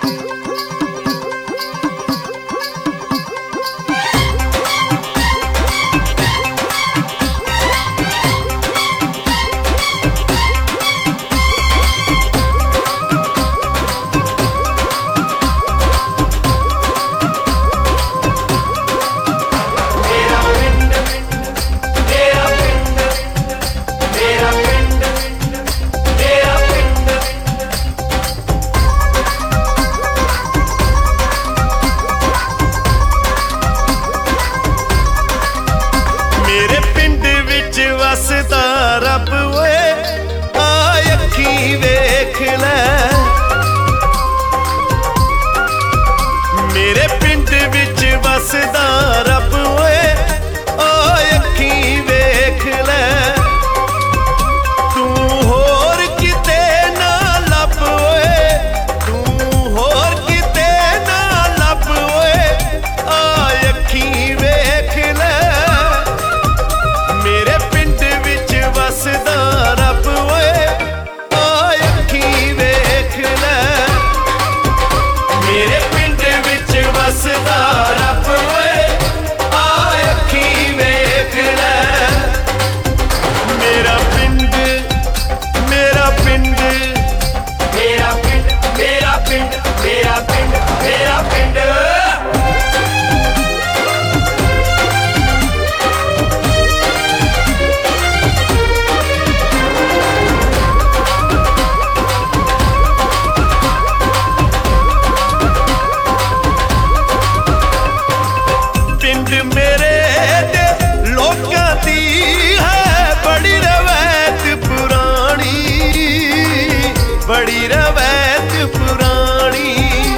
वसदा रब ओए आ अखी वेख लै। मेरे पिंड विच वसदा रब ओए आ अखी वेख लै। तू होर किते ना लब ओए, तू होर किते ना लब ओए आ अखी वेख लै। मेरे वसदा रब ओए आ अखी वेख लै। मेरे पिंड विच वसदा रब ओए आ अखी वेख लै। मेरा पिंड मेरा पिंड मेरा पिंड मेरा पिंड मेरा पिंड मेरा पिंड। मेरे दे लोकां दी है बड़ी रवैत पुरानी, बड़ी रवैत पुरानी।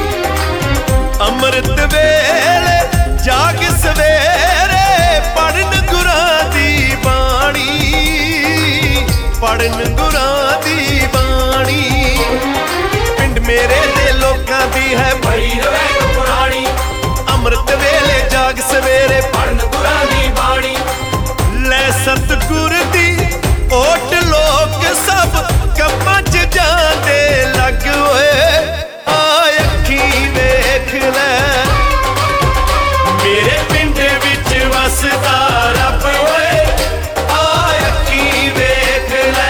अमृत वेले जाग सवेरे पढ़न गुरां दी बाणी, पढ़न गुरां दी बाणी। पिंड मेरे दे लोकां दी है बड़ी रवैत पुरानी। अमृत वेले जाग सवेरे पढ़न गुरां दी बाणी। लै सतगुर दी ओट लोक सब कम्मां च जांदे लग ओए आ अखी वेख लै। मेरे पिंड विच वसदा रब ओए आ अखी वेख लै।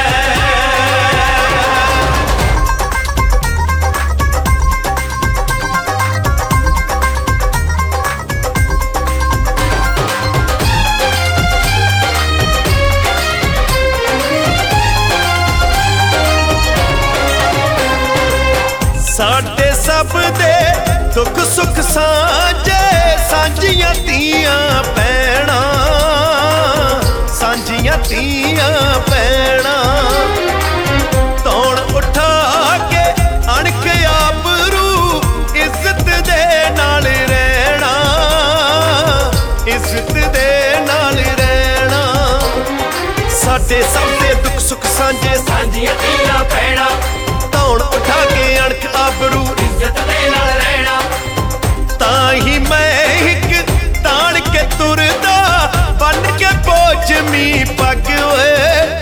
साडे सब दे दुख सुख सांझे, सांझियां तियां भैणां, सांझियां तियां भैणां। तौण उठा के अणख आबरू इज्जत दे नाल रहना, इज्जत दे नाल रहना। साडे सब दे दुख सुख सांझे, सांझियां तियां भैणां। तौण उठा के अणख आबरू इज्जत दे नाल रहना। ताही मैं हिक ताण के तुरदा बन के पोचमी पग ओए